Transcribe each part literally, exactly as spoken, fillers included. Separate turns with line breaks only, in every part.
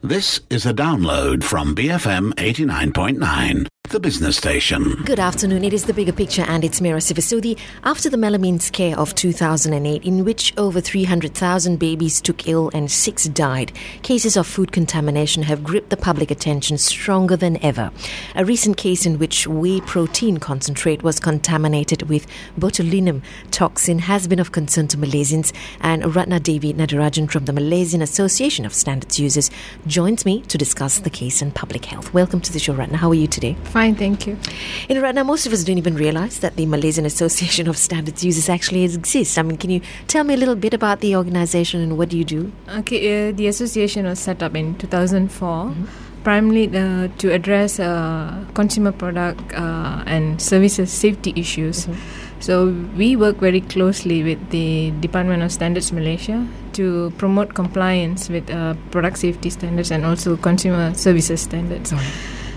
This is a download from B F M eighty-nine point nine, the business station.
Good afternoon. It is The Bigger Picture and it's Mira Sivasudi. After the melamine scare of two thousand eight, in which over three hundred thousand babies took ill and six died, cases of food contamination have gripped the public attention stronger than ever. A recent case in which whey protein concentrate was contaminated with botulinum toxin has been of concern to Malaysians, and Ratna Devi Nadarajan from the Malaysian Association of Standards Users joins me to discuss the case in public health. Welcome to the show, Ratna. How are you today?
Fine, thank you.
In Ratna, most of us don't even realize that the Malaysian Association of Standards Users actually exists. I mean, can you tell me a little bit about the organisation and what do you do?
Okay, uh, the association was set up in two thousand four, mm-hmm. primarily uh, to address uh, consumer product uh, and services safety issues. Mm-hmm. So we work very closely with the Department of Standards Malaysia to promote compliance with uh, product safety standards and also consumer services standards. Oh.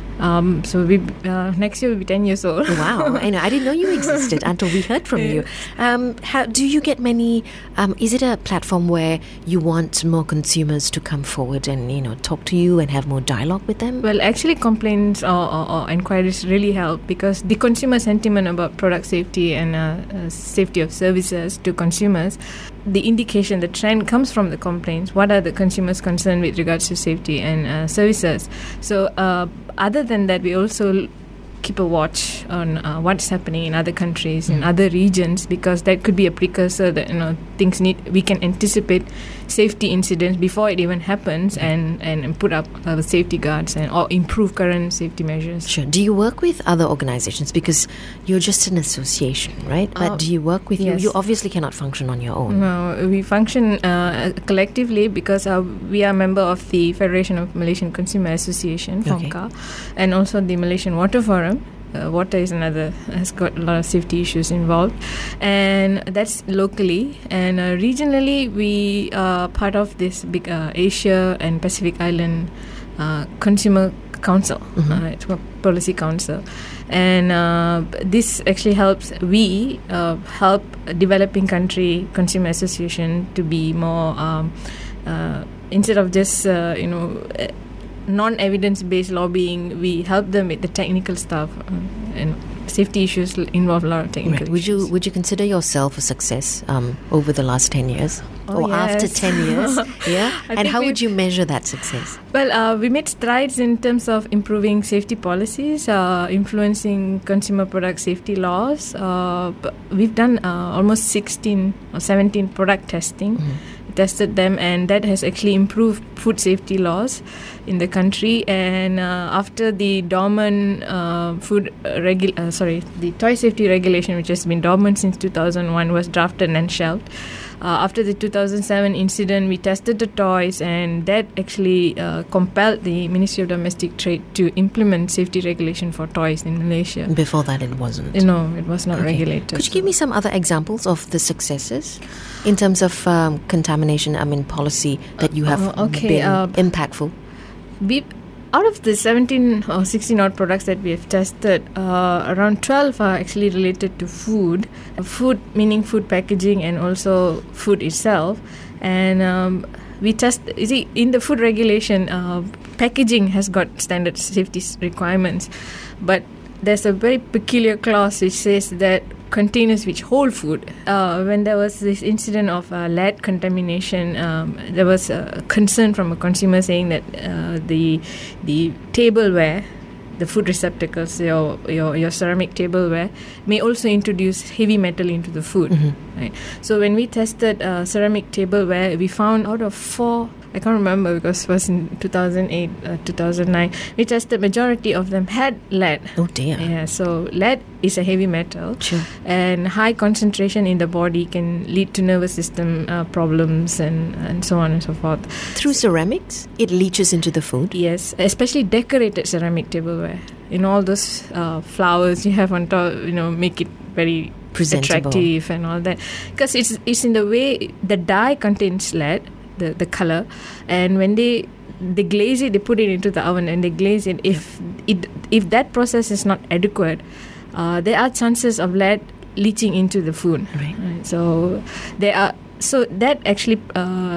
Um, so we uh, next year we'll be ten years old.
Wow, I know. I didn't know you existed until we heard from you. Um, how do you get many? Um, is it a platform where you want more consumers to come forward and you know talk to you and have more dialogue with them?
Well, actually, complaints or, or, or inquiries really help because the consumer sentiment about product safety and uh, uh, safety of services to consumers, the indication, the trend comes from the complaints. What are the consumers' concerned with regards to safety and uh, services? So, uh, other than that, we also keep a watch on uh, what's happening in other countries, mm. in other regions, because that could be a precursor that you know things need. We can anticipate safety incidents before it even happens, and, and put up uh, the safety guards and or improve current safety measures.
Sure. Do you work with other organizations because you're just an association, right? But uh, do you work with
yes.
you? You obviously cannot function on your own.
No, we function uh, collectively because uh, we are a member of the Federation of Malaysian Consumer Association, FOMCA, okay. and also the Malaysian Water Forum. Uh, water is another, has got a lot of safety issues involved, and that's locally. And uh, regionally, we are part of this big uh, Asia and Pacific Island uh, Consumer Council, mm-hmm. uh, it's called Policy Council, and uh, this actually helps. We uh, help a developing country consumer association to be more um, uh, instead of just uh, you know. Uh, non-evidence-based lobbying, we help them with the technical stuff, um, and safety issues involve a lot of technical
right. Would
issues.
you would you consider yourself a success um, over the last ten years?
Oh,
or
yes.
after ten years? Yeah.
I
and how
we,
would you measure that success?
Well, uh, we made strides in terms of improving safety policies, uh, influencing consumer product safety laws. Uh, we've done uh, almost sixteen or seventeen product testing. Mm-hmm. Tested them, and that has actually improved food safety laws in the country. And uh, after the dormant uh, food regu- uh, sorry, the toy safety regulation, which has been dormant since two thousand one, was drafted and shelved. Uh, after the two thousand seven incident, we tested the toys, and that actually uh, compelled the Ministry of Domestic Trade to implement safety regulation for toys in Malaysia.
Before that, it wasn't.
No, it was not okay. regulated.
Could you give me some other examples of the successes in terms of um, contamination? I mean, policy that you have
uh, okay,
been
uh,
impactful.
We, out of the seventeen or sixteen odd products that we have tested, uh, around twelve are actually related to food. Uh, food meaning food packaging and also food itself. And um, we test, you see, in the food regulation, uh, packaging has got standard safety requirements. But there's a very peculiar clause which says that containers which hold food. Uh, when there was this incident of uh, lead contamination, um, there was a concern from a consumer saying that uh, the the tableware, the food receptacles, your, your your ceramic tableware, may also introduce heavy metal into the food. Mm-hmm. Right. So when we tested uh, ceramic tableware, we found out of four, I can't remember because it was in two thousand eight, uh, two thousand nine, we tested majority of them had lead.
Oh dear.
Yeah, so lead is a heavy metal.
Sure.
And high concentration in the body can lead to nervous system uh, problems and, and so on and so forth.
Through ceramics, it leaches into the food?
Yes, especially decorated ceramic tableware. In all those uh, flowers you have on top, you know, make it very
presentable,
attractive and all that. Because it's, it's in the way the dye contains lead, the, the color, and when they they glaze it, they put it into the oven and they glaze it. If it if that process is not adequate, uh, there are chances of lead leaching into the food.
Right.
Right. So there are so that actually uh,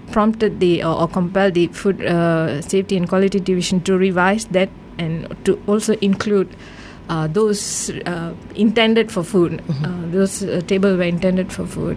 prompted the or, or compelled the Food uh, Safety and Quality Division to revise that and to also include Uh, those uh, intended for food, mm-hmm. uh, those uh, tableware intended for food.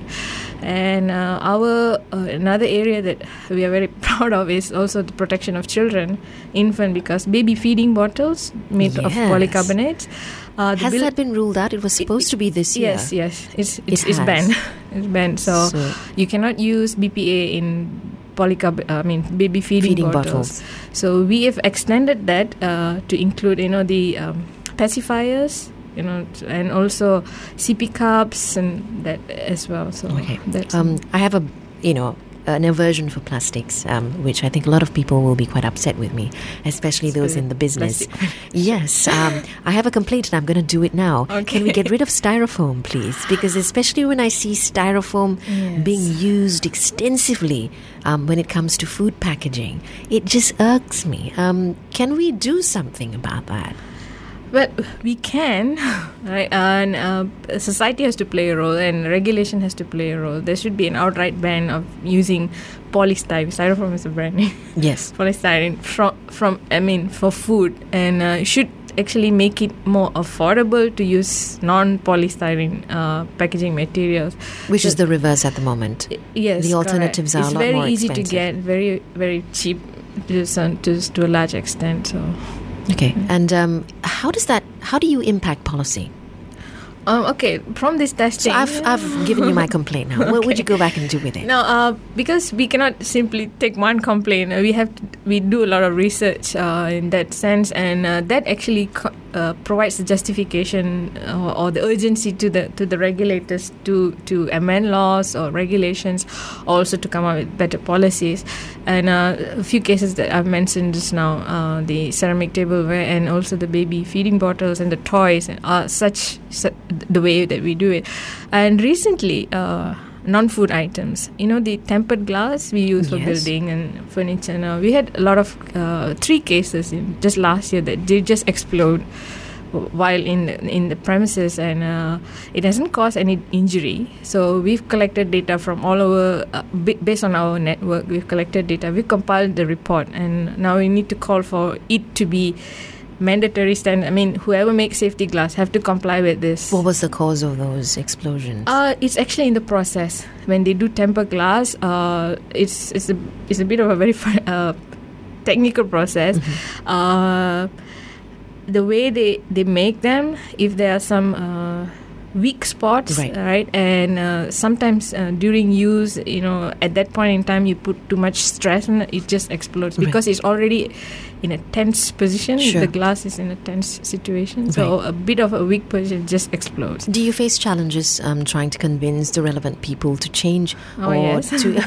And uh, our uh, another area that we are very proud of is also the protection of children, infant, because baby feeding bottles made
yes.
of polycarbonates.
Uh, Has bil- that been ruled out? It was supposed
it,
to be this year.
Yes, yes. It's it's,
it
it's banned. It's banned. So, so you cannot use B P A in polycarb- I mean baby feeding,
feeding
bottles.
bottles.
So we have extended that uh, to include, you know, the um, pacifiers, you know, and also C P cups and that as well. So
okay.
that's
um, I have a, you know, an aversion for plastics, um, which I think a lot of people will be quite upset with me, especially those in the business. Yes, um, I have a complaint and I'm going to do it now.
Okay.
Can we get rid of styrofoam, please? Because especially when I see styrofoam
yes.
being used extensively um, when it comes to food packaging, it just irks me. Um, can we do something about that?
Well, we can, right? And uh, society has to play a role, and regulation has to play a role. There should be an outright ban of using polystyrene. Styrofoam is a brand name.
Yes,
polystyrene from from I mean for food, and uh, should actually make it more affordable to use non-polystyrene uh, packaging materials.
Which
so,
is the reverse at the moment.
Yes,
the alternatives
correct.
are a lot more
It's very easy
expensive.
to get, very very cheap to some, to to a large extent. So.
Okay, and um, how does that? How do you impact policy?
Um, okay, from this testing,
so I've I've given you my complaint. Now, okay. What would you go back and do with it?
No, uh, because we cannot simply take one complaint. We have to, we do a lot of research uh, in that sense, and uh, that actually co- uh, provides the justification uh, or the urgency to the to the regulators to to amend laws or regulations, also to come up with better policies. And uh, a few cases that I've mentioned just now, uh, the ceramic tableware and also the baby feeding bottles and the toys are such, such the way that we do it. And recently, uh, non-food items, you know, the tempered glass we use for
yes.
building and furniture. Now, we had a lot of uh, three cases in just last year that did just explode while in in the premises, and uh, it hasn't caused any injury. So we've collected data from all over, uh, based on our network. We've collected data, we compiled the report, and now we need to call for it to be mandatory standard. I mean, whoever makes safety glass have to comply with this.
What was the cause of those explosions?
Uh, it's actually in the process. When they do temper glass, uh, it's it's a it's a bit of a very uh, technical process. Mm-hmm. Uh, the way they, they make them, if there are some uh, weak spots,
right,
right? And uh, sometimes uh, during use, you know, at that point in time, you put too much stress on it, it just explodes, right, because it's already in a tense position.
Sure.
The glass is in a tense situation, so
right,
a bit of a weak position just explodes.
Do you face challenges um, trying to convince the relevant people to change
oh,
or
yes.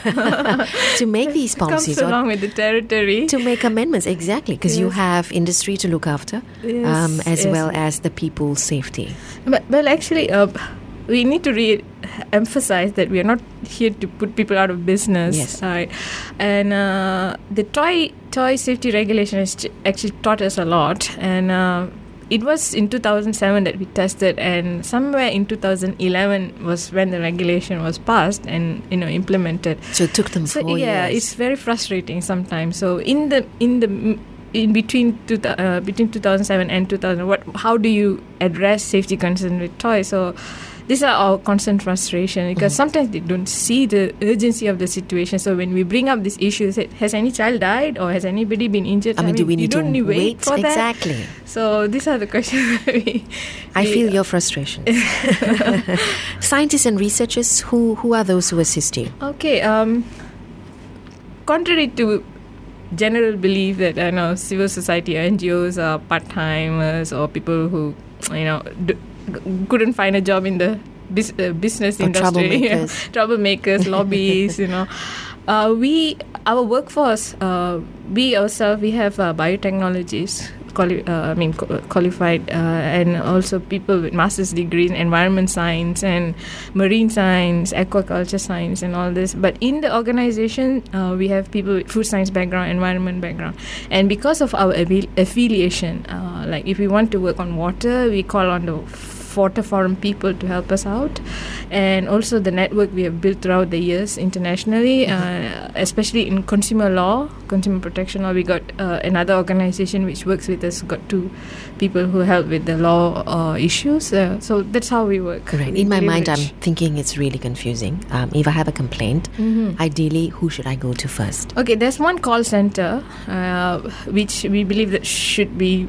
to to make these policies,
comes along
or
with the territory,
to make amendments? Exactly, because yes. you have industry to look after,
yes,
um, as
yes.
well as the people's safety.
But well, actually, uh, we need to re- emphasize that we are not here to put people out of business.
Yes.
Right? And uh, the toy toy safety regulation has ch- actually taught us a lot. And uh, it was in two thousand seven that we tested, and somewhere in two thousand eleven was when the regulation was passed and, you know, implemented.
So it took them
so,
four
yeah,
years.
it's very frustrating sometimes. So in the in the in between two, uh, between two thousand seven and two thousand, what how do you address safety concerns with toys? So these are our constant frustration, because mm-hmm. sometimes they don't see the urgency of the situation. So when we bring up this issue, say, has any child died or has anybody been injured?
I mean, I mean do we need
you
to
don't
wait,
wait for
exactly.
that? So these are the questions. we,
I
we,
feel your frustration. Scientists and researchers, who who are those who assist you?
Okay, um, contrary to general belief that, you know, civil society N G Os are part-timers or people who, you know, do, couldn't find a job in the bis- uh, business
or
industry,
troublemakers,
troublemakers lobbyists, you know. Uh, we, our workforce, uh, we ourselves, we have uh, biotechnologists, quali- uh, I mean co- qualified, uh, and also people with master's degrees in environment science and marine science, aquaculture science, and all this. But in the organization, uh, we have people with food science background, environment background, and because of our avi- affiliation, uh, like if we want to work on water, we call on the Water Forum people to help us out, and also the network we have built throughout the years internationally, uh, especially in consumer law, consumer protection law. We got uh, another organization which works with us, got two people who help with the law uh, issues. Uh, so that's how we work.
Right. In my mind, I'm thinking it's really confusing. Um, if I have a complaint,
Mm-hmm.
ideally, who should I go to first?
Okay, there's one call center uh, which we believe that should be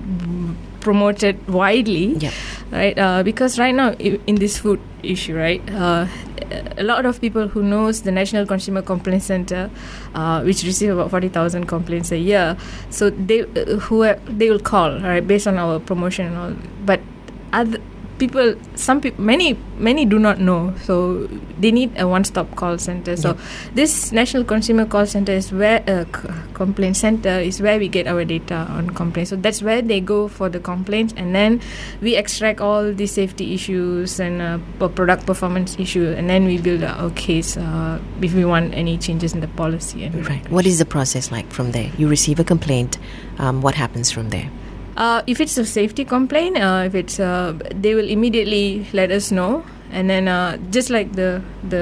promoted widely,
Yep.
right? Uh, because right now i- in this food issue, right, uh, a lot of people who knows the National Consumer Complaint Center, uh, which receive about forty thousand complaints a year, so they uh, who are, they will call, right, based on our promotion and all. But other people, some people, many many do not know, so they need a one-stop call center. So
Yep.
this National Consumer Call Center is where uh, c- complaint center is where we get our data on complaints. So that's where they go for the complaints, and then we extract all the safety issues and uh, p- product performance issue, and then we build our case uh, if we want any changes in the policy. And
Right. What is the process like from there? You receive a complaint. Um, what happens from there?
Uh, if it's a safety complaint, uh, if it's uh, they will immediately let us know, and then uh, just like the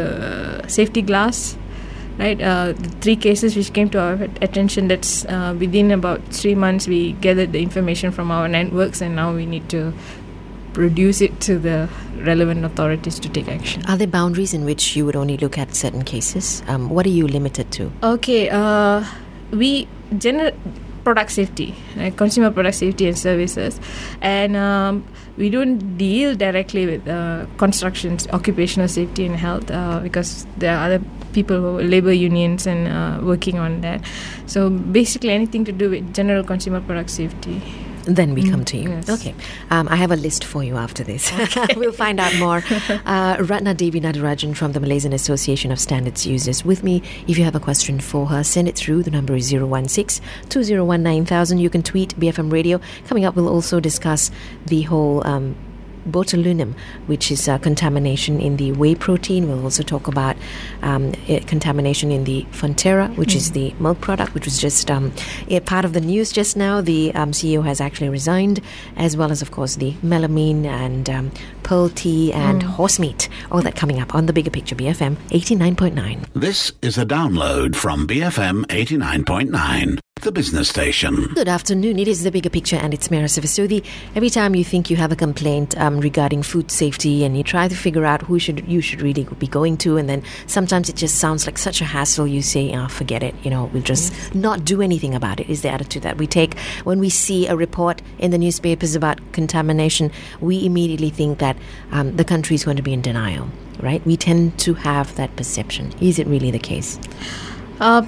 the safety glass, right? Uh, the three cases which came to our attention, that's uh, within about three months we gathered the information from our networks, and now we need to produce it to the relevant authorities to take action.
Are there boundaries in which you would only look at certain cases? Um, what are you limited to?
Okay, uh, we general product safety, right? Consumer product safety and services, and um, we don't deal directly with uh, constructions, occupational safety and health, uh, because there are other people, who labor unions, and uh, working on that. So basically, anything to do with general consumer product safety.
Then we come to you.
yes.
Okay. Um, I have a list for you after this. We'll find out more. Uh, Ratna Devi Nadarajan from the Malaysian Association of Standards Users with me. If you have a question for her, send it through. The number is zero one six, two zero one nine thousand. You can tweet B F M Radio. Coming up, we'll also discuss the whole Um, botulinum, which is uh, contamination in the whey protein. We'll also talk about um, uh, contamination in the Fonterra, which mm. is the milk product, which was just um, a part of the news just now. The um, C E O has actually resigned, as well as, of course, the melamine and um, pearl tea and mm. horse meat. All that coming up on The Bigger Picture, B F M eighty-nine point nine.
This is a download from B F M eighty-nine point nine. The business station.
Good afternoon. It is The Bigger Picture, and it's Mira Sivasudi. Every time you think you have a complaint um, regarding food safety, and you try to figure out who should you should really be going to, and then sometimes it just sounds like such a hassle, you say, oh, forget it, you know, we'll just yes. not do anything about it, is the attitude that we take. When we see a report in the newspapers about contamination, we immediately think that um, the country is going to be in denial, right? We tend to have that perception. Is it really the case?
Uh,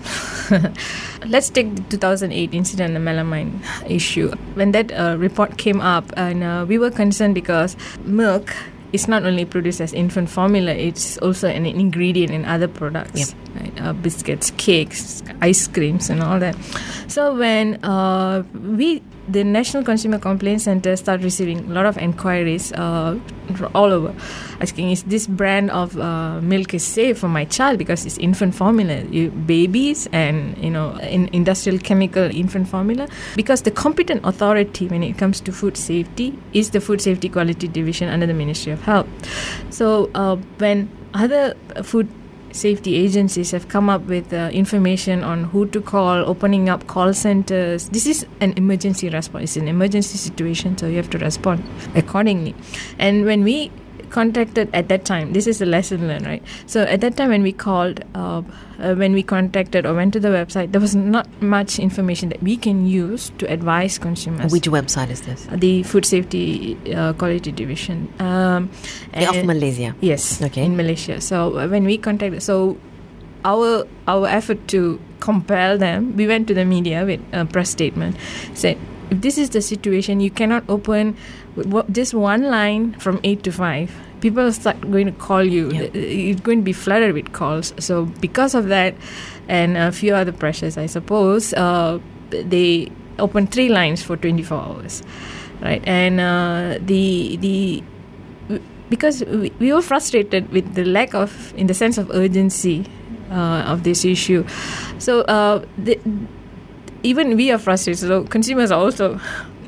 let's take the two thousand eight incident, the melamine issue. When that uh, report came up, and uh, we were concerned because milk is not only produced as infant formula, it's also an ingredient in other products,
yep.
right? Uh, biscuits, cakes, ice creams, and all that. So when uh, we, the National Consumer Complaint Center, started receiving a lot of inquiries uh, all over, asking, is this brand of uh, milk is safe for my child because it's infant formula, you, babies and, you know, in industrial chemical infant formula? Because the competent authority when it comes to food safety is the Food Safety Quality Division under the Ministry of Health. So uh, when other food safety agencies have come up with uh, information on who to call, opening up call centers. This is an emergency response. It's an emergency situation, so you have to respond accordingly. And when we contacted at that time, this is a lesson learned, right? So at that time when we called, uh, uh, when we contacted or went to the website, there was not much information that we can use to advise consumers.
Which website is this?
The Food Safety uh, Quality Division. Um,
of Malaysia?
Yes,
okay.
In Malaysia. So uh, when we contacted, so our our effort to compel them, we went to the media with a press statement, said, if this is the situation, you cannot open just one line from eight to five. People start going to call you.
Yep.
It's going to be flooded with calls. So because of that and a few other pressures, I suppose, uh, they opened three lines for twenty-four hours, right? And uh, the the because we, we were frustrated with the lack of, in the sense of urgency uh, of this issue. So uh, the, even we are frustrated. So consumers are also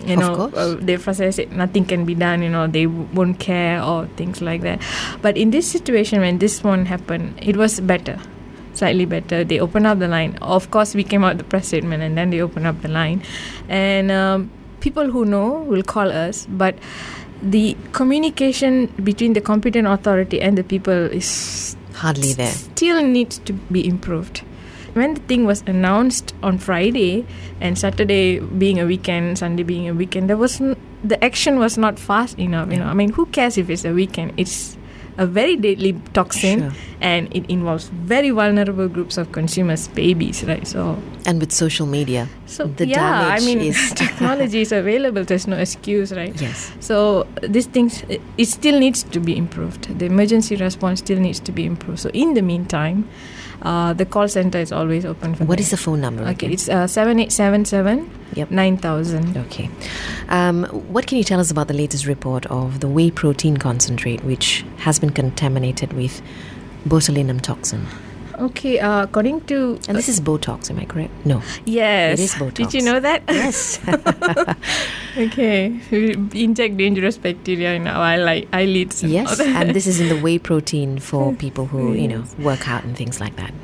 you
Of
know,
course.
uh, they frustrated, nothing can be done, you know, they w- won't care or things like that. But in this situation, when this one happened, it was better, slightly better. They opened up the line. Of course, we came out with the press statement and then they opened up the line. And um, people who know will call us, but the communication between the competent authority and the people is
Hardly there.
still needs to be improved. When the thing was announced on Friday and Saturday being a weekend, Sunday being a weekend, there was n- the action was not fast enough. You know, I mean, who cares if it's a weekend? It's a very deadly toxin,
Sure.
and it involves very vulnerable groups of consumers, babies, right? So,
And with social media,
so
the
yeah,
damage
I mean,
is...
technology is available. There's no excuse, right?
Yes.
So these things, it, it still needs to be improved. The emergency response still needs to be improved. So in the meantime, uh, the call center is always open for
What
them.
is the phone number?
Okay,
again?
it's uh, seven eight seven seven
Yep.
nine thousand.
Okay. Um, what can you tell us about the latest report of the whey protein concentrate, which has been contaminated with botulinum toxin?
Okay, uh, according to...
And this is Botox, am I correct? No.
Yes.
It is Botox.
Did you know that?
Yes.
Okay. We inject dangerous bacteria in our eye- eyelids. and all
Yes,
that.
and this is in the whey protein for people who, you know, work out and things like that.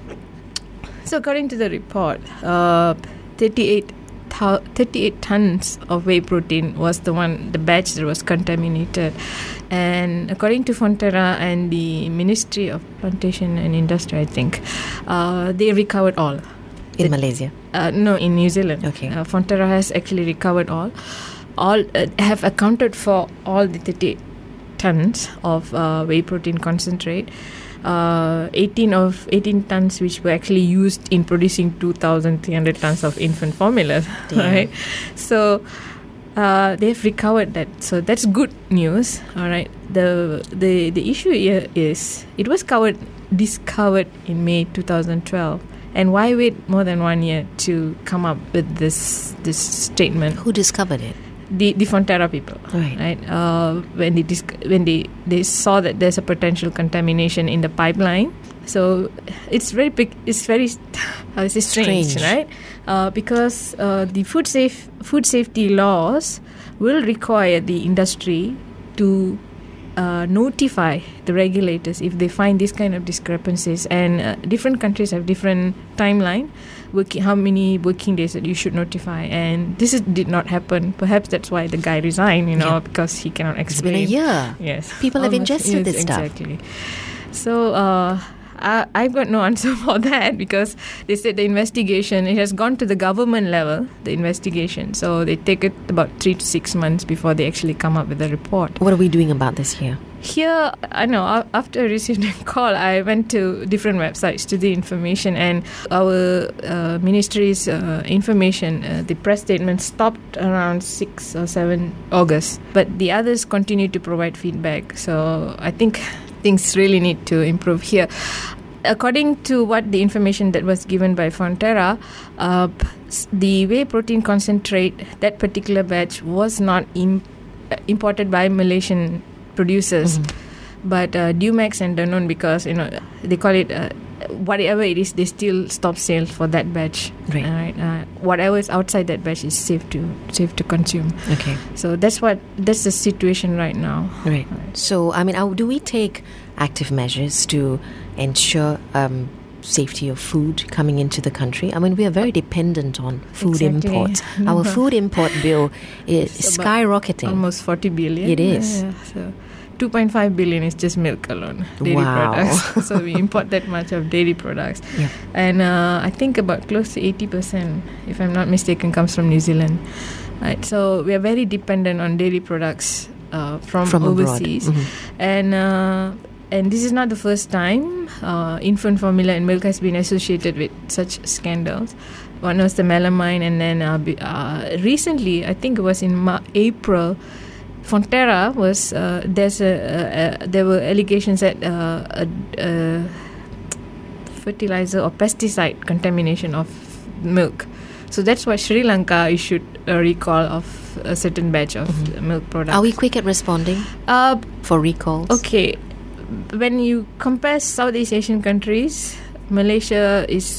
So according to the report, uh, thirty-eight, thou- thirty-eight tons of whey protein was the one, the batch that was contaminated. And according to Fonterra and the Ministry of Plantation and Industry, I think, uh, they recovered all.
In
The-
Malaysia.
Uh, no, in New Zealand.
Okay.
Uh, Fonterra has actually recovered all. All uh, have accounted for all the thirty-eight tons of uh, whey protein concentrate. Uh, eighteen of eighteen tons which were actually used in producing two thousand three hundred tons of infant formula,
Damn.
right? So uh, they've recovered that. So that's good news. All right. The the the issue here is it was covered discovered in May two thousand twelve. And why wait more than one year to come up with this this statement?
Who discovered it?
The the Fonterra people,
Right.
right? Uh, when they disc- when they, they saw that there's a potential contamination in the pipeline, so it's very big. It's very how is it strange,
Strange.
right? Uh, because uh, the food safe food safety laws will require the industry to uh, notify the regulators if they find this kind of discrepancies, and uh, different countries have different timeline. Working, how many working days that you should notify, and this is, did not happen. Perhaps that's why the guy resigned, you know,
Yeah.
because he cannot
It's been
explain.
a year.
Yes,
People have
Almost-
ingested
yes,
this stuff.
exactly. So uh, I, I've got no answer for that because they said the investigation it has gone to the government level. The investigation, so they take it about three to six months before they actually come up with a report.
What are we doing about this here?
Here, I know, a- after I received a call, I went to different websites to the information, and our uh, ministry's uh, information, uh, the press statement stopped around six or seven August, but the others continue to provide feedback. So I think things really need to improve here. According to what the information that was given by Fonterra, uh, p- s- the whey protein concentrate, that particular batch was not im- uh, imported by Malaysian producers,
Mm-hmm.
but uh, Dumex and Danone, because you know they call it uh, whatever it is, they still stop sales for that batch.
Right.
Alright, uh, whatever is outside that batch is safe to safe to consume.
Okay.
So that's what that's the situation right now.
Right. So, I mean, how do we take active measures to ensure um, safety of food coming into the country? I mean, we are very dependent on food
Exactly.
imports. Our food import bill is
It's about
skyrocketing.
Almost forty billion.
It is.
Yeah, so two point five billion is just milk alone, dairy
Wow.
products. So we import that much of dairy products.
Yeah.
And uh, I think about close to eighty percent, if I'm not mistaken, comes from New Zealand. Right. So we are very dependent on dairy products uh, from,
From abroad.
overseas.
Mhm.
And uh, and this is not the first time uh, infant formula and milk has been associated with such scandals. One was the melamine, and then uh, be- uh, recently, I think it was in Ma- April, Fonterra was uh, there's a, a, a there were allegations that uh, a, a fertilizer or pesticide contamination of milk. So that's why Sri Lanka issued a recall of a certain batch of
Mhm.
milk products.
Are we quick at responding
Uh,
for recalls?
okay, when you compare Southeast Asian countries, Malaysia is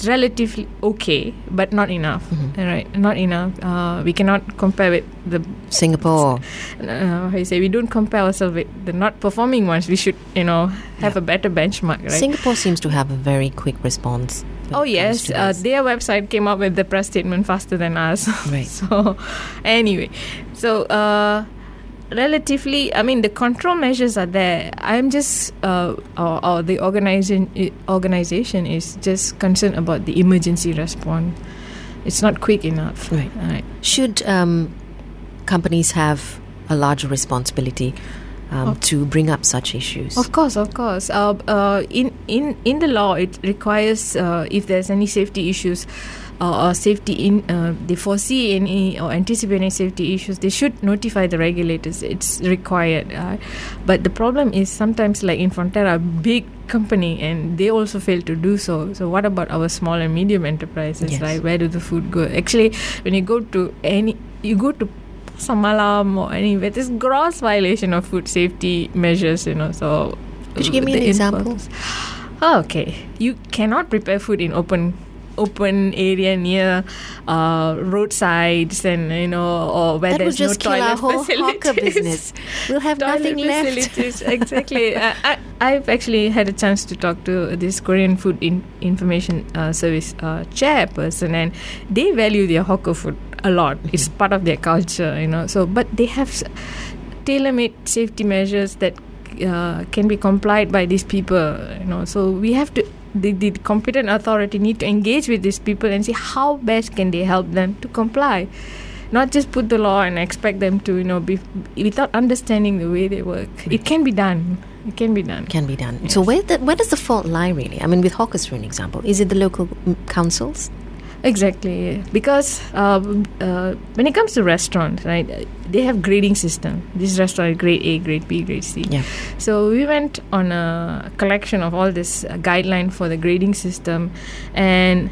relatively okay, but not enough.
Mm-hmm.
Right, not enough. Uh, we cannot compare with the
Singapore.
Uh, how you say, we don't compare ourselves with the not performing ones. We should, you know, have
Yeah.
a better benchmark, right?
Singapore seems to have a very quick response. when
Oh
it comes
yes,
to
uh,
this.
their website came up with the press statement faster than us.
Right.
So, anyway, so uh, relatively, I mean, the control measures are there. I'm just, uh, or, or the organization organization is just concerned about the emergency response. It's not quick enough.
Right.
Right.
Should um, companies have a larger responsibility um,
Of-
to bring up such issues?
Of course, of course. Uh, uh, in in in the law, it requires uh, if there's any safety issues uh, or safety in uh, they foresee any or anticipate any safety issues, they should notify the regulators. It's required. Uh, but the problem is sometimes, like in Fonterra, big company, and they also fail to do so. So what about our small and medium enterprises?
Yes.
Right? Where do the food go? Actually, when you go to any, you go to Samalam or anywhere, there's gross violation of food safety measures, you know. So
Could you give me
the
an example?
importers- Oh, okay, you cannot prepare food in open open area near uh, roadsides, and you know, or where
That would
there's no
just kill our
toilet
whole hawker
facilities.
business. We'll have
Toilet
nothing left.
facilities, exactly. uh, I, I've actually had a chance to talk to this Korean Food in, Information uh, Service uh, chairperson, and they value their hawker food a lot. It's part of their culture, you know. So, but they have s- tailor-made safety measures that uh, can be complied by these people, you know. So we have to. The, the competent authority need to engage with these people and see how best can they help them to comply. Not just put the law and expect them to, you know, be without understanding the way they work. It can be done. It can be done.
Can be done. So where the, where does the fault lie, really? I mean, with hawkers, for an example, is it the local mm, councils?
Exactly, because um, uh, when it comes to restaurants, right, uh, they have grading system. This restaurant, grade A, grade B, grade C.
Yeah.
So we went on a collection of all this uh, guideline for the grading system, and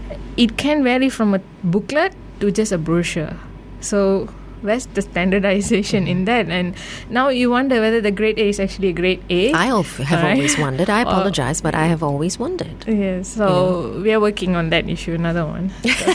it can vary from a booklet to just a brochure. So where's the standardization in that? And now you wonder whether the grade A is actually a grade A.
I al- have
Right.
always wondered. I
Or-
apologize, but I have always wondered.
Yes, so we are working on that issue, another one.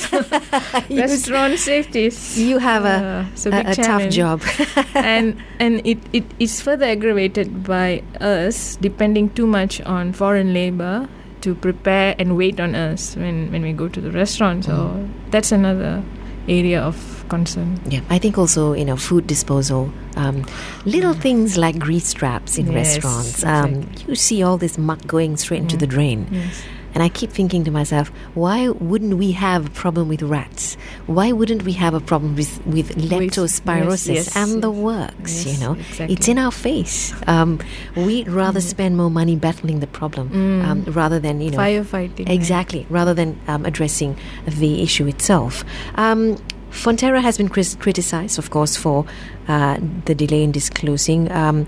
Restaurant safety is
You have a,
uh, it's a, big
a, a tough
challenge.
job.
and and it, it is further aggravated by us depending too much on foreign labor to prepare and wait on us when, when we go to the restaurant. So that's another area of concern.
Yeah, I think also, you know, food disposal, um, little things like grease traps in
Yes,
restaurants. Um,
exactly.
you see all this muck going straight into the drain.
Yes.
And I keep thinking to myself, why wouldn't we have a problem with rats? Why wouldn't we have a problem with, with leptospirosis
yes,
and the
yes.
works,
Yes,
you know?
exactly.
It's in our face. Um, we'd rather spend more money battling the problem um, rather than, you know...
Firefighting.
Exactly, rather than um, addressing the issue itself. Um, Fonterra has been cris- criticized, of course, for uh, the delay in disclosing. Um,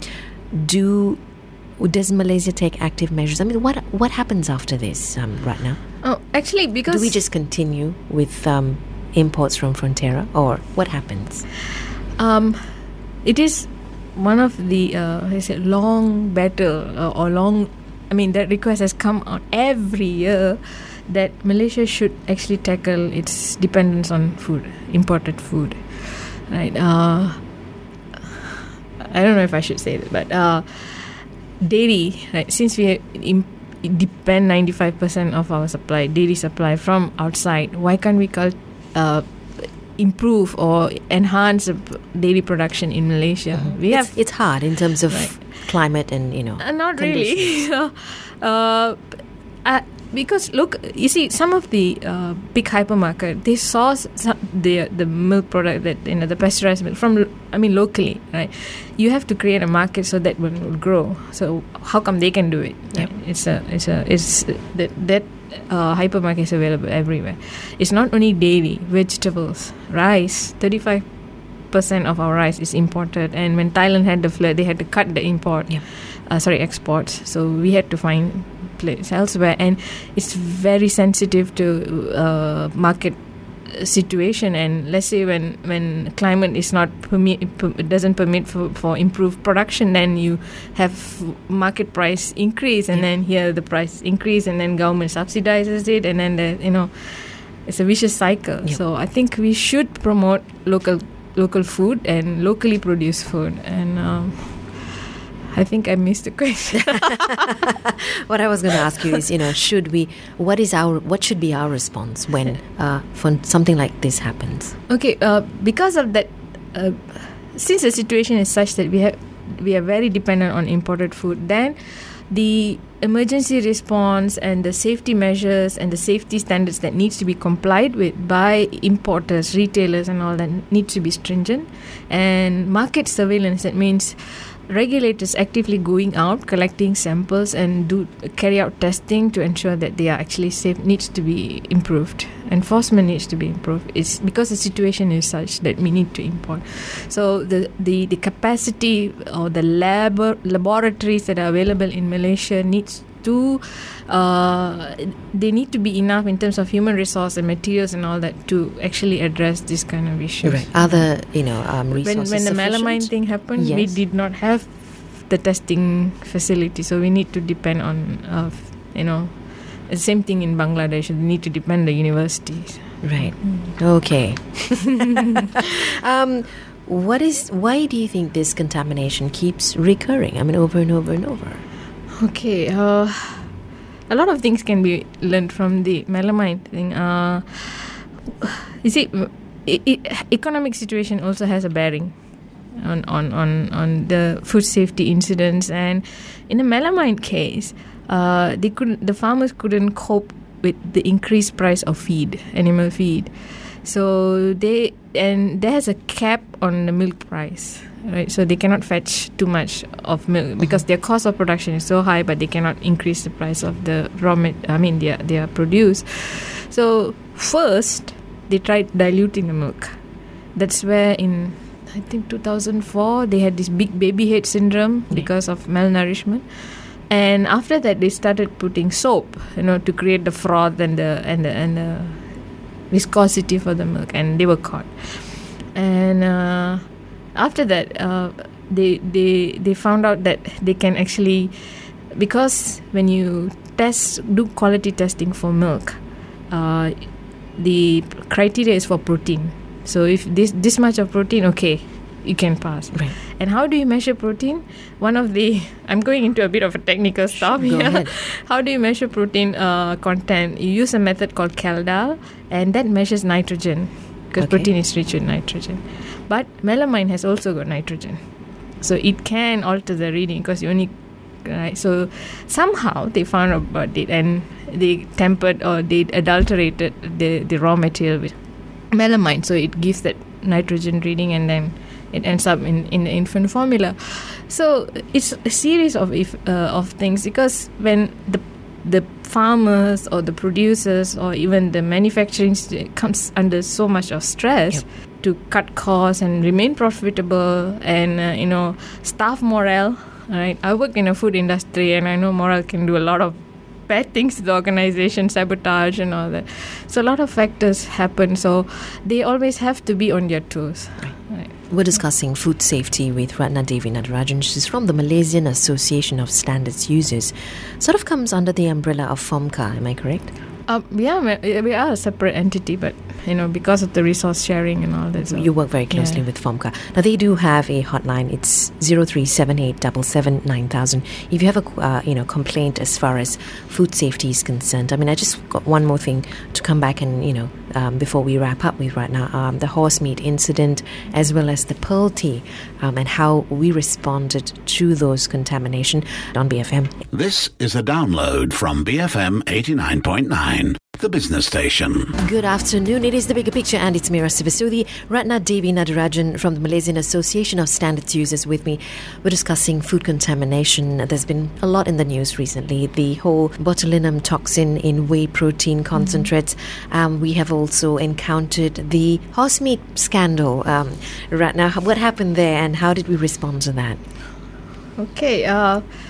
do does Malaysia take active measures? I mean, what what happens after this um, right now?
Oh, actually, because
Do we just continue with um, imports from Fonterra, or what happens?
Um, it is one of the uh, I said long battle uh, or long. I mean, that request has come out every year that Malaysia should actually tackle its dependence on food, imported food, right? Uh, I don't know if I should say that, but uh, dairy, right? Since we im- depend ninety-five percent of our supply, dairy supply from outside, why can't we cult- uh, improve or enhance the p- dairy production in Malaysia? We
It's,
have
it's hard in terms of
Right.
climate and, you know,
uh, not
conditions.
really. uh, uh, because look, you see, some of the uh, big hypermarket, they source some, the the milk product, that you know, the pasteurized milk from, I mean, locally, right? You have to create a market so that one will grow. So how come they can do it?
Yep.
Right? It's a it's a it's that that uh, hypermarket is available everywhere. It's not only dairy, vegetables, rice. Thirty-five percent of our rice is imported, and when Thailand had the flood, they had to cut the import.
Yeah.
Uh, sorry, exports. So we had to find place elsewhere, and it's very sensitive to uh, market situation, and let's say when when climate is not permit it doesn't permit for, for improved production, then you have market price increase, and yeah. then here the price increase, and then government subsidizes it, and then the, you know it's a vicious cycle. Yeah. So I think we should promote local local food and locally produced food. And um, I think I missed the question.
What I was going to ask you is, you know, should we? What is our? What should be our response when uh, when something like this happens?
Okay, uh, because of that, uh, since the situation is such that we have we are very dependent on imported food, then the emergency response and the safety measures and the safety standards that needs to be complied with by importers, retailers and all that needs to be stringent. And market surveillance, that means regulators actively going out, collecting samples and do carry out testing to ensure that they are actually safe, needs to be improved. Enforcement needs to be improved. It's because the situation is such that we need to import. So the, the, the capacity or the lab laboratories that are available in Malaysia needs to uh, they need to be enough in terms of human resource and materials and all that to actually address this kind of issues.
Right. Other, you know, um, resources
When, when the
sufficient?
melamine thing happened,
yes.
we did not have the testing facility, so we need to depend on, uh, you know, the same thing in Bangladesh. We need to depend on the universities.
Right. Okay. um, what is? Why do you think this contamination keeps recurring? I mean, over and over and over.
Okay, uh, a lot of things can be learned from the melamine thing. Uh, you see, I- I- economic situation also has a bearing on, on, on, on the food safety incidents. And in the melamine case, uh, they couldn't, the farmers couldn't cope with the increased price of feed, animal feed. So they, and there's a cap on the milk price. Right, so they cannot fetch too much of milk because their cost of production is so high, but they cannot increase the price of the raw mat- I mean, they are, they are produced. So first, they tried diluting the milk. That's where in, I think, two thousand four, they had this big baby head syndrome yeah. because of malnourishment. And after that, they started putting soap, you know, to create the froth and the and the, and the viscosity for the milk, and they were caught. And uh, after that, uh, they they they found out that they can actually, because when you test do quality testing for milk, uh, the criteria is for protein. So if this this much of protein, okay, you can pass.
Right.
And how do you measure protein? One of the I'm going into a bit of a technical stuff
Go
here.
ahead.
How do you measure protein uh, content? You use a method called Caldal, and that measures nitrogen because
Okay.
protein is rich in nitrogen. But melamine has also got nitrogen, so it can alter the reading because you only right. So somehow they found out about it, and they tempered or they adulterated the the raw material with melamine, so it gives that nitrogen reading, and then it ends up in, in the infant formula. So it's a series of if, uh, of things, because when the the farmers or the producers or even the manufacturing comes under so much of stress yep. to cut costs and remain profitable, and uh, you know staff morale. Right, I work in a food industry, and I know morale can do a lot of bad things to the organization, sabotage and all that. So a lot of factors happen. So they always have to be on their toes. Right.
We're discussing food safety with Ratna Devi Natarajan. She's from the Malaysian Association of Standards Users. Sort of comes under the umbrella of FOMCA, am I correct?
Um, yeah, we are a separate entity, but you know, because of the resource sharing and all that. So,
you work very closely
yeah.
with FOMCA. Now, they do have a hotline. It's zero three seven eight seven seven nine thousand. If you have a uh, you know complaint as far as food safety is concerned, I mean, I just got one more thing to come back and you know um, before we wrap up with right now, um, the horse meat incident as well as the pearl tea um, and how we responded to those contamination on B F M.
This is a download from B F M eighty-nine point nine. The business station.
Good afternoon. It is The Bigger Picture, and it's Mira Sivasudi, Ratna Devi Natarajan from the Malaysian Association of Standards Users with me. We're discussing food contamination. There's been a lot in the news recently. The whole botulinum toxin in whey protein concentrates. Mm-hmm. Um, we have also encountered the horse meat scandal. Um, Ratna, what happened there, and how did we respond to that?
Okay. Uh,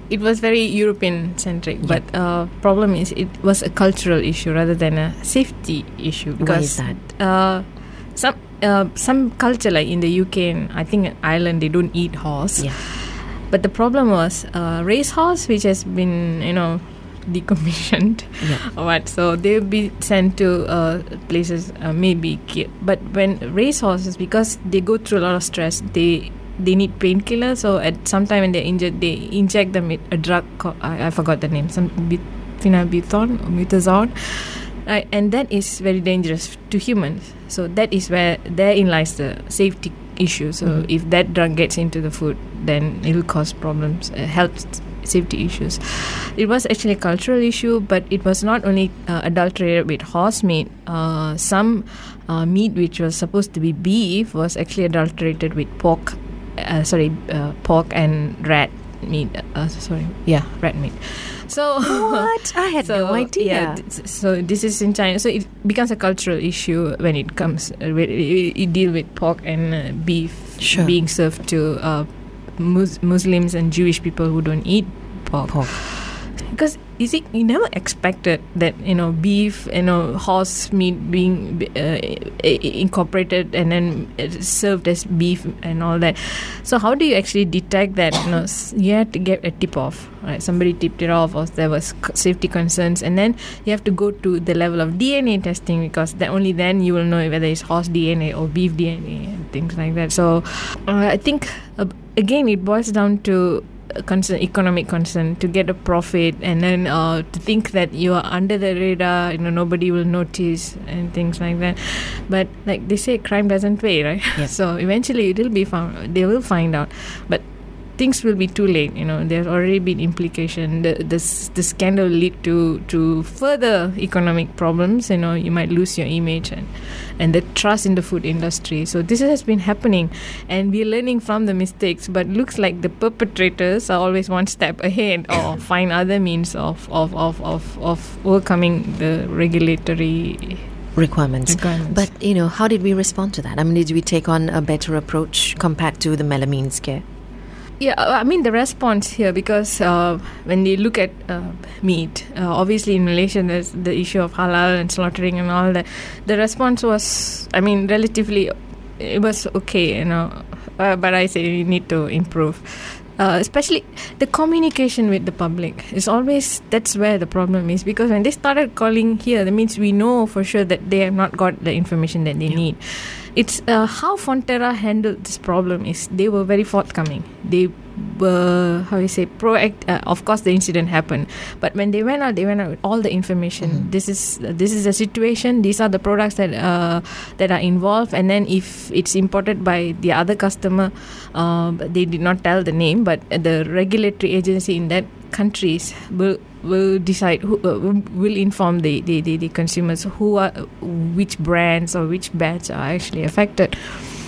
it was very European centric, yeah. but uh, problem is it was a cultural issue rather than a safety issue.
Because why is that?
Uh, some uh, some culture like in the U K and I think in Ireland they don't eat horse.
Yeah.
But the problem was uh, race horse, which has been you know decommissioned,
yeah.
or what? So they'll be sent to uh, places uh, maybe killed. But when race horses, because they go through a lot of stress, they they need painkillers. So at some time when they're injured, they inject them with a drug called, I, I forgot the name, some phenylbutone or methazone, right? And that is very dangerous to humans. So that is where therein lies the safety issue. So mm-hmm. if that drug gets into the food, then it will cause problems, uh, health safety issues. It was actually a cultural issue, but it was not only uh, adulterated with horse meat. Uh, some uh, meat which was supposed to be beef was actually adulterated with pork. Uh, sorry, uh, pork and rat meat. Uh, sorry, yeah, rat meat. So
what? I had
so,
no idea.
Yeah, th- so this is in China. So it becomes a cultural issue when it comes. Uh, when you deal with pork and uh, beef
sure.
being served to uh, Mus- Muslims and Jewish people who don't eat pork.
pork.
Because you see, you never expected that you know beef, you know horse meat being uh, incorporated and then served as beef and all that. So how do you actually detect that? You know, you had to get a tip off, right? Somebody tipped it off, or there was safety concerns, and then you have to go to the level of D N A testing, because that only then you will know whether it's horse D N A or beef D N A and things like that. So uh, I think uh, again it boils down to concern, economic concern, to get a profit, and then uh, to think that you are under the radar, you know, nobody will notice and things like that. But like they say, crime doesn't pay, right?
Yes.
So eventually it will be found. They will find out, but things will be too late. You know, there's already been implication. The the the scandal will lead to to further economic problems. You know, you might lose your image and and the trust in the food industry. So this has been happening, and we're learning from the mistakes. But looks like the perpetrators are always one step ahead, or find other means of of of of, of overcoming the regulatory
requirements.
requirements.
But you know, how did we respond to that? I mean, did we take on a better approach compared to the melamine scare?
Yeah, I mean the response here, because uh, when they look at uh, meat, uh, obviously in Malaysia there's the issue of halal and slaughtering and all that. The response was, I mean, relatively, it was okay, you know. Uh, but I say we need to improve. Uh, especially the communication with the public is always, that's where the problem is, because when they started calling here, that means we know for sure that they have not got the information that they yeah. need. It's uh, how Fonterra handled this problem is they were very forthcoming. They were, how you say, proact. Uh, of course, the incident happened, but when they went out, they went out with all the information. Mm-hmm. This is uh, this is the situation. These are the products that uh, that are involved. And then if it's imported by the other customer, uh, they did not tell the name, but the regulatory agency in that countries will will decide who uh, will inform the, the, the, the consumers who are which brands or which batch are actually affected.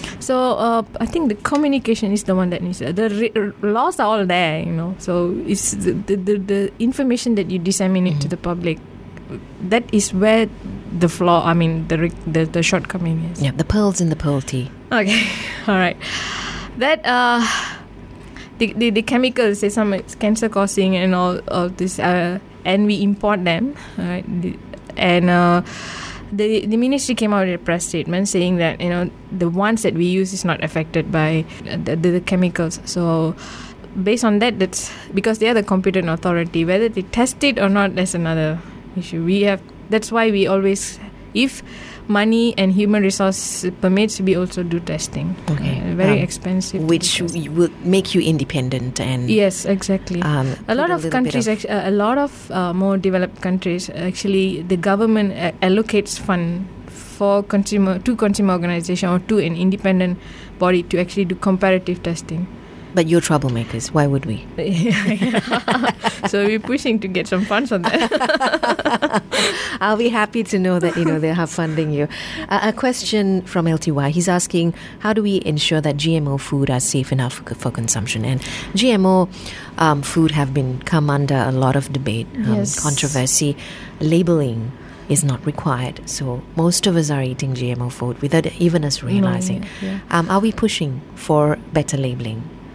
So uh, I think the communication is the one that needs. Uh, the re- laws are all there, you know. So it's the the, the, the information that you disseminate mm-hmm. to the public. That is where the flaw. I mean, the the, the shortcoming is.
Yeah, the pearls in the pearl tea. Okay,
all right. That uh. The, the, the chemicals, say some it's cancer causing and all of this, uh, and we import them, right? The, and uh, the the ministry came out with a press statement saying that you know the ones that we use is not affected by the, the, the chemicals. So based on that, that's because they are the competent authority. Whether they test it or not, that's another issue. We have that's why we always, if money and human resource permits, we also do testing.
Okay,
uh, very
um,
expensive,
which will make you independent. And
yes, exactly.
Um,
a lot of countries, of uh, a lot of uh, more developed countries, actually, the government uh, allocates fund for consumer to consumer organization or to an independent body to actually do comparative testing.
But you're troublemakers. Why would we?
So we're pushing to get some funds on that.
I'll be happy to know that, you know, they have funding you. Uh, a question from L T Y. He's asking, how do we ensure that G M O food are safe enough for, for consumption? And G M O um, food have been come under a lot of debate, um,
yes.
controversy. Labeling is not required. So most of us are eating G M O food without even us realizing.
No, yeah.
um, are we pushing for better labeling?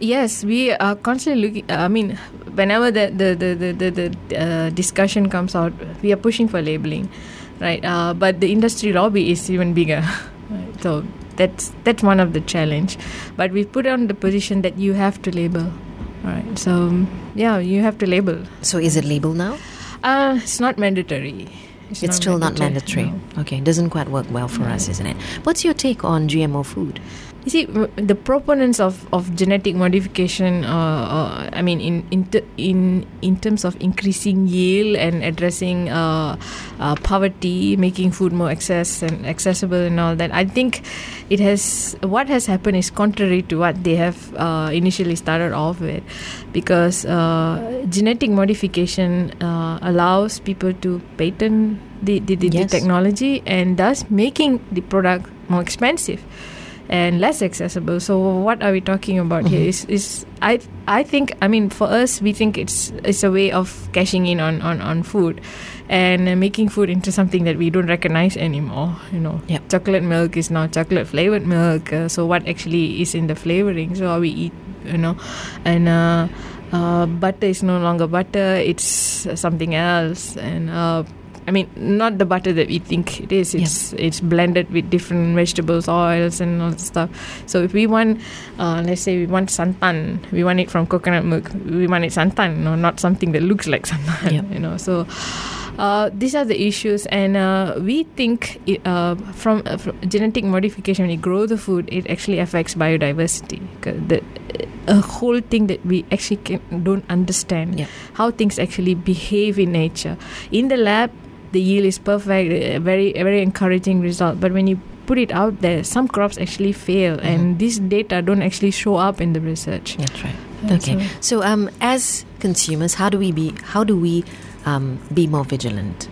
yes, we are constantly looking. I mean, whenever the the the the, the, the uh, discussion comes out, we are pushing for labeling, right? Uh, but the industry lobby is even bigger. Right? So that's that's one of the challenge. But we put on the position that you have to label. All right. So yeah, you have to label.
So is it labeled now?
Uh, it's not mandatory. It's,
it's
not
still
mandatory.
not mandatory.
No.
Okay, it doesn't quite work well for no. us, isn't it? What's your take on G M O food?
You see, the proponents of, of genetic modification, uh, uh, I mean, in in, t- in in terms of increasing yield and addressing uh, uh, poverty, making food more access and accessible and all that, I think it has what has happened is contrary to what they have uh, initially started off with, because uh, genetic modification uh, allows people to patent the the, the,
yes.
the technology, and thus making the product more expensive and less accessible. So what are we talking about mm-hmm. here is, is I I think I mean for us we think it's it's a way of cashing in on, on, on food and uh, making food into something that we don't recognize anymore. You know,
yep.
chocolate milk is now chocolate flavored milk. Uh, so what actually is in the flavoring? So how we eat, you know, and uh, uh, butter is no longer butter. It's something else. And uh, I mean, not the butter that we think it is. It's yeah. it's blended with different vegetables, oils, and all that stuff. So if we want, uh, let's say we want santan, we want it from coconut milk. We want it santan, no, not something that looks like santan. Yep. You know, so uh, these are the issues, and uh, we think it, uh, from, uh, from genetic modification, when you grow the food, it actually affects biodiversity. The a whole thing that we actually can, don't understand
yep.
how things actually behave in nature. In the lab, the yield is perfect, a very, a very encouraging result. But when you put it out there, some crops actually fail, mm-hmm. and these data don't actually show up in the research.
That's right. Okay. So, um, as consumers, how do we be? How do we um, be more vigilant?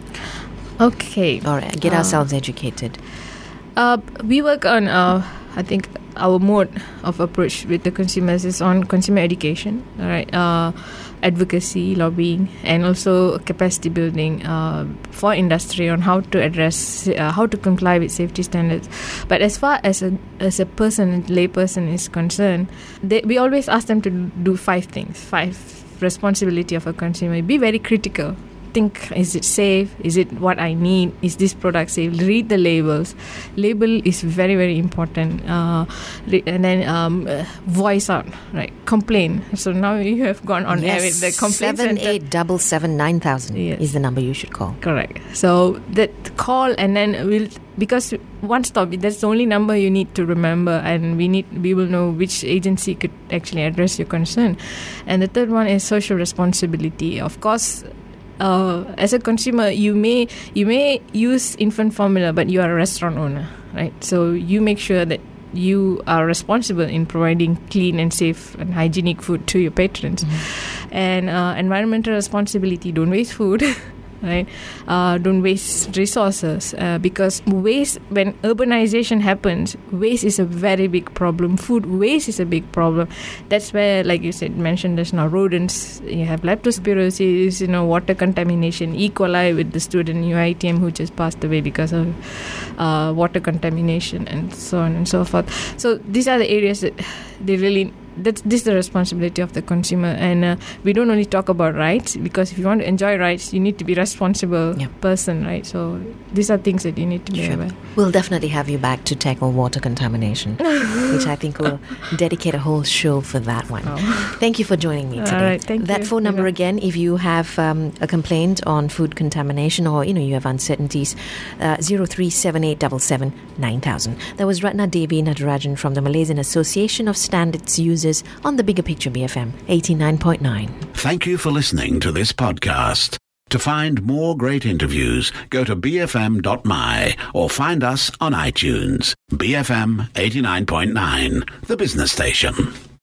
Okay.
Or get
uh,
ourselves educated.
Uh, we work on. Uh, I think our mode of approach with the consumers is on consumer education, all right, uh, advocacy, lobbying, and also capacity building uh, for industry on how to address, uh, how to comply with safety standards. But as far as a as a person, layperson is concerned, they, we always ask them to do five things, five responsibility of a consumer. Be very critical. Think, is it safe? Is it what I need? Is this product safe? Read the labels. Label is very, very important. Uh, re- and then um, uh, voice out, right? Complain. So now you have gone on
yes,
air with the complaint
seven
center.
eight seven seven nine thousand
yes.
is the number you should call.
Correct. So that call, and then we'll, because one stop, that's the only number you need to remember, and we need we will know which agency could actually address your concern. And the third one is social responsibility. Of course, Uh, as a consumer, you may you may use infant formula, but you are a restaurant owner, right? So you make sure that you are responsible in providing clean and safe and hygienic food to your patrons. Mm-hmm. And uh, environmental responsibility: don't waste food. Right, uh, don't waste resources, uh, because waste, when urbanization happens, waste is a very big problem. Food waste is a big problem. That's where, like you said, mentioned just now, rodents. You have leptospirosis, you know, water contamination, E. coli with the student U I T M who just passed away because of uh, water contamination, and so on and so forth. So these are the areas that they really. That's this is the responsibility of the consumer, and uh, we don't only talk about rights, because if you want to enjoy rights, you need to be a responsible yeah. person, right? So these are things that you need to be
sure.
aware.
We'll definitely have you back to tackle water contamination, which I think we'll dedicate a whole show for that one. Oh. Thank you for joining me today.
All right, thank
that
you.
phone number
yeah.
again, if you have um, a complaint on food contamination, or you know you have uncertainties, uh, zero three seven eight seven seven nine thousand. That was Ratna Devi Natarajan from the Malaysian Association of Standards Users on the Bigger Picture B F M eighty-nine point nine.
Thank you for listening to this podcast. To find more great interviews, go to b f m dot m y or find us on iTunes. B F M eighty-nine point nine, the business station.